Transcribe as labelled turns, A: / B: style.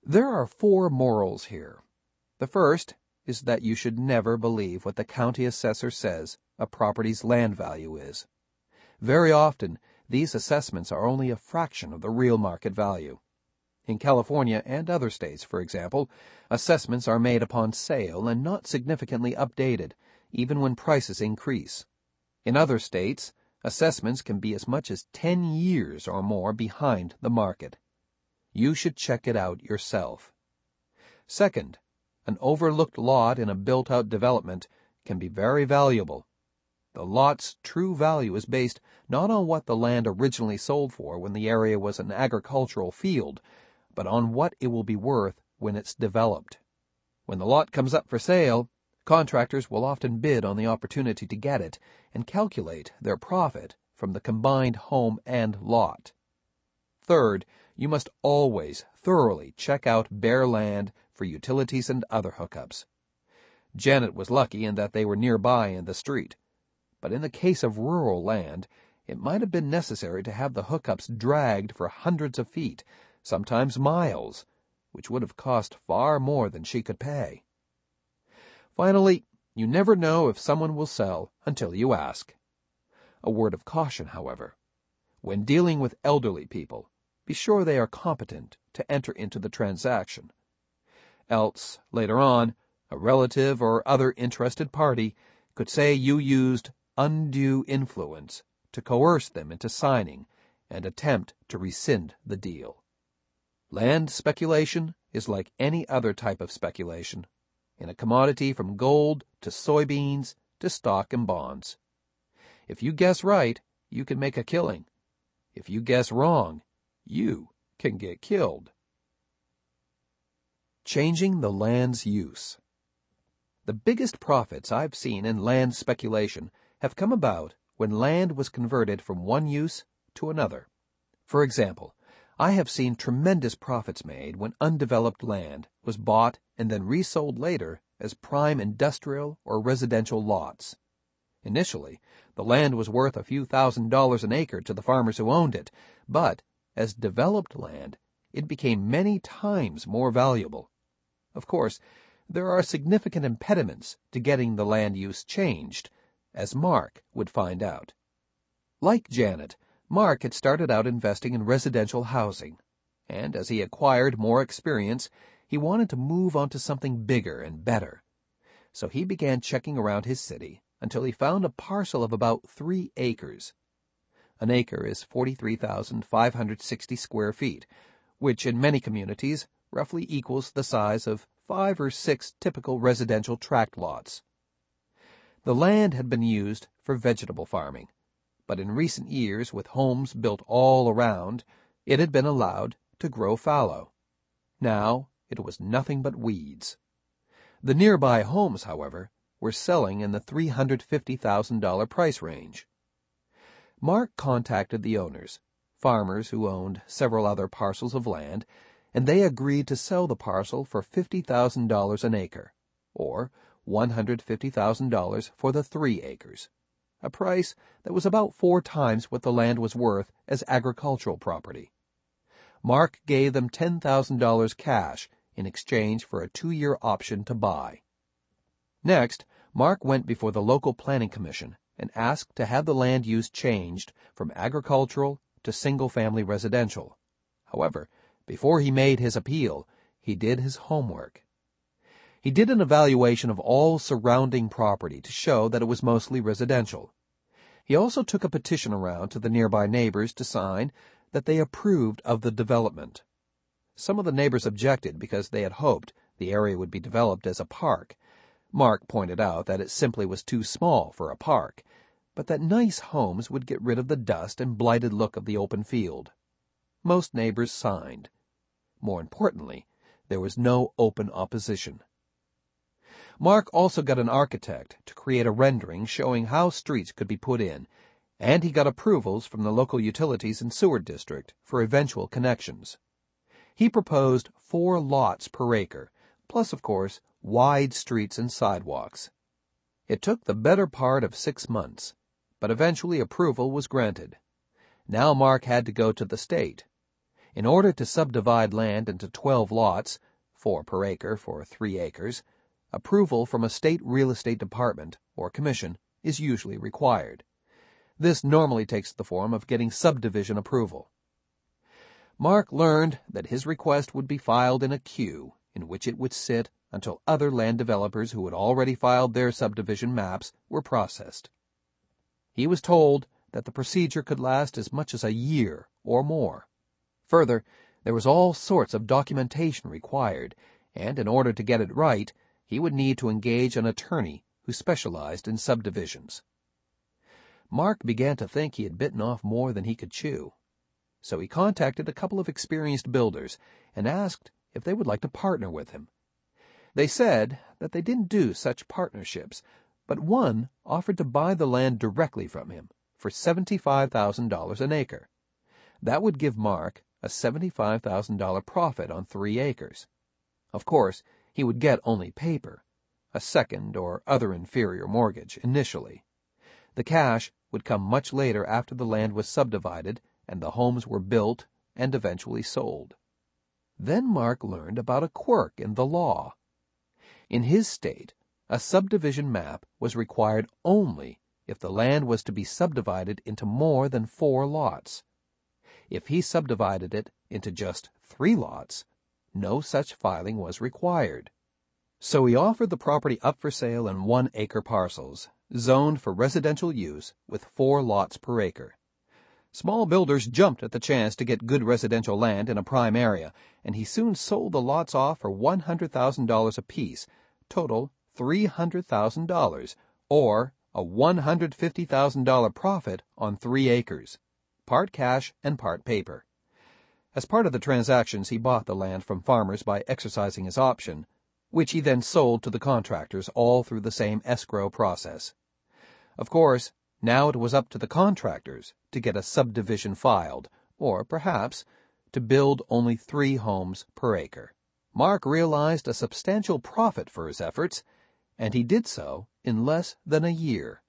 A: There are four morals here. The first is that you should never believe what the county assessor says a property's land value is. Very often, these assessments are only a fraction of the real market value. In California and other states, for example, assessments are made upon sale and not significantly updated, even when prices increase. In other states, assessments can be as much as 10 years or more behind the market. You should check it out yourself. Second, an overlooked lot in a built-out development can be very valuable. The lot's true value is based not on what the land originally sold for when the area was an agricultural field, but on what it will be worth when it's developed. When the lot comes up for sale, contractors will often bid on the opportunity to get it and calculate their profit from the combined home and lot. Third, you must always thoroughly check out bare land for utilities and other hookups. Janet was lucky in that they were nearby in the street, but in the case of rural land, it might have been necessary to have the hookups dragged for hundreds of feet, sometimes miles, which would have cost far more than she could pay. Finally, you never know if someone will sell until you ask. A word of caution, however. When dealing with elderly people, be sure they are competent to enter into the transaction. Else, later on, a relative or other interested party could say you used undue influence to coerce them into signing and attempt to rescind the deal. Land speculation is like any other type of speculation, in a commodity from gold to soybeans to stock and bonds. If you guess right, you can make a killing. If you guess wrong, you can get killed. Changing the land's use. The biggest profits I've seen in land speculation have come about when land was converted from one use to another. For example, I have seen tremendous profits made when undeveloped land was bought and then resold later as prime industrial or residential lots. Initially, the land was worth a few $1,000s an acre to the farmers who owned it, but as developed land, it became many times more valuable. Of course, there are significant impediments to getting the land use changed, as Mark would find out. Like Janet, Mark had started out investing in residential housing, and as he acquired more experience, he wanted to move on to something bigger and better. So he began checking around his city until he found a parcel of about 3 acres. An acre is 43,560 square feet, which in many communities roughly equals the size of 5 or 6 typical residential tract lots. The land had been used for vegetable farming, but in recent years, with homes built all around, it had been allowed to grow fallow. Now it was nothing but weeds. The nearby homes, however, were selling in the $350,000 price range. Mark contacted the owners, farmers who owned several other parcels of land, and they agreed to sell the parcel for $50,000 an acre, or $150,000 for the 3 acres, a price that was about 4 times what the land was worth as agricultural property. Mark gave them $10,000 cash in exchange for a 2-year option to buy. Next, Mark went before the local planning commission and asked to have the land use changed from agricultural to single-family residential. However, before he made his appeal, he did his homework. He did an evaluation of all surrounding property to show that it was mostly residential. He also took a petition around to the nearby neighbors to sign that they approved of the development. Some of the neighbors objected because they had hoped the area would be developed as a park. Mark pointed out that it simply was too small for a park, but that nice homes would get rid of the dust and blighted look of the open field. Most neighbors signed. More importantly, there was no open opposition. Mark also got an architect to create a rendering showing how streets could be put in, and he got approvals from the local utilities and sewer district for eventual connections. He proposed 4 lots per acre, plus, of course, wide streets and sidewalks. It took the better part of 6 months, but eventually approval was granted. Now Mark had to go to the state. In order to subdivide land into 12 lots, 4 per acre for 3 acres, approval from a state real estate department or commission is usually required. This normally takes the form of getting subdivision approval. Mark learned that his request would be filed in a queue in which it would sit until other land developers who had already filed their subdivision maps were processed. He was told that the procedure could last as much as a year or more. Further, there was all sorts of documentation required, and in order to get it right, he would need to engage an attorney who specialized in subdivisions. Mark began to think he had bitten off more than he could chew. So he contacted a couple of experienced builders and asked if they would like to partner with him. They said that they didn't do such partnerships, but one offered to buy the land directly from him for $75,000 an acre. That would give Mark a $75,000 profit on 3 acres. Of course, he would get only paper, a second or other inferior mortgage, initially. The cash would come much later after the land was subdivided and the homes were built and eventually sold. Then Mark learned about a quirk in the law. In his state, a subdivision map was required only if the land was to be subdivided into more than 4 lots. If he subdivided it into just 3 lots, no such filing was required. So he offered the property up for sale in 1-acre parcels, zoned for residential use with 4 lots per acre. Small builders jumped at the chance to get good residential land in a prime area, and he soon sold the lots off for $100,000 apiece, total $300,000, or a $150,000 profit on 3 acres, part cash and part paper. As part of the transactions, he bought the land from farmers by exercising his option, which he then sold to the contractors all through the same escrow process. Of course, now it was up to the contractors to get a subdivision filed, or perhaps to build only 3 homes per acre. Mark realized a substantial profit for his efforts, and he did so in less than a year.